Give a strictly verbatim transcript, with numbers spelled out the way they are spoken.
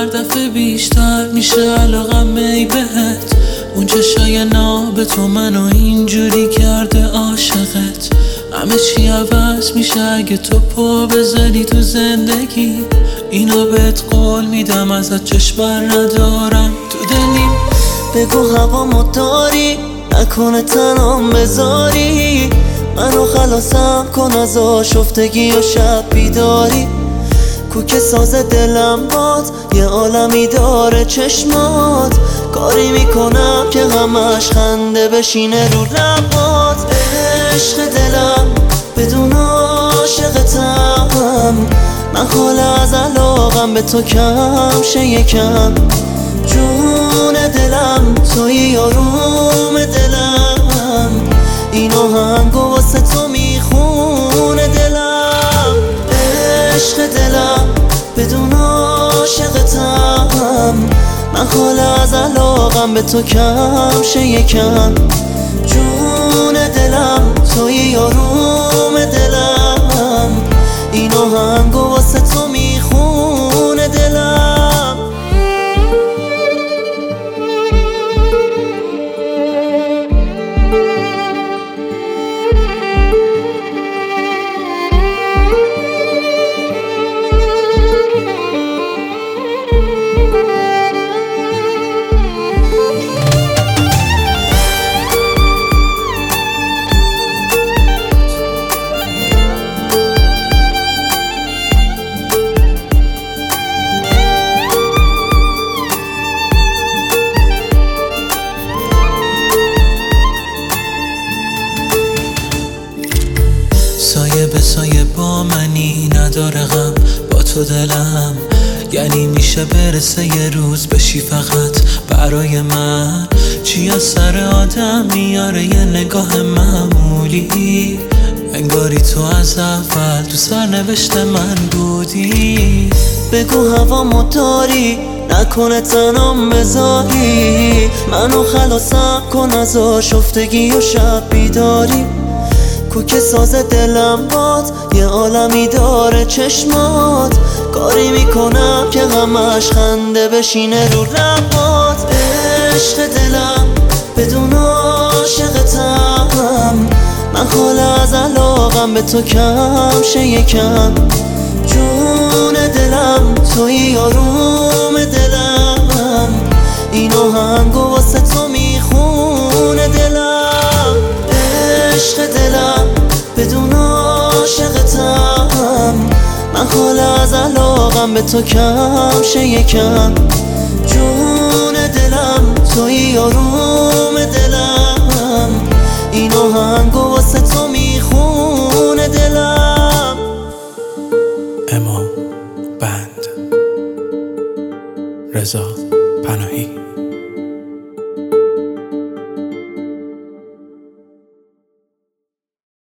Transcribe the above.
دفعه بیشتر میشه علاقم ای بهت. اون چشای ناب تو منو اینجوری کرده عاشقت. همه چی عوض میشه اگه تو پا بزنی تو زندگی. اینا بهت قول میدم ازت چشم بر ندارم تو دلیم. بگو هوامو داری نکنه تنام بذاری. منو خلاصم کن از آشفتگی و شب بیداری. کوک ساز دلم باد یه عالمی داره چشمات. کاری میکنم که همش خنده بشینه رو لبات. عشق دلم بدون عاشقتم. من حال از علاقم به تو کم شه یکم. جون دلم توی آروم دلم. این آهنگو واسه تو میخونه دلم. عشق دلم بدون عاشقتم. من حال از علاقم به تو کم شه یکم. جون دلم توی آروم دلم. این آهنگو واسه تو میخونه دلم. سایه به سایه با منی نداره غم با تو دلم. یعنی میشه برسه یه روز بشی فقط برای من. چی از سر آدم میاره یه نگاه معمولی. انگاری تو از اول تو سرنوشت من بودی. بگو هوامو داری نکنه تنام بذاری. منو خلاصم کن از آشفتگی و شب بیداری. کوک ساز دلم باد یه عالمی داره چشمات. کاری میکنم که همش خنده بشینه رو لبات. عشق دلم بدون عاشقتم. من حال از علاقم به تو کم شه یکم. جون دلم توی آروم دلم. این آهنگو واسه تو میخونه دلم. عشق دلم بدون عاشقتم. من حال از علاقم به تو کم شه یکم. جون دلم توی آروم دلم. این آهنگو واسه تو میخونه دلم. امام بند رضا پناهی.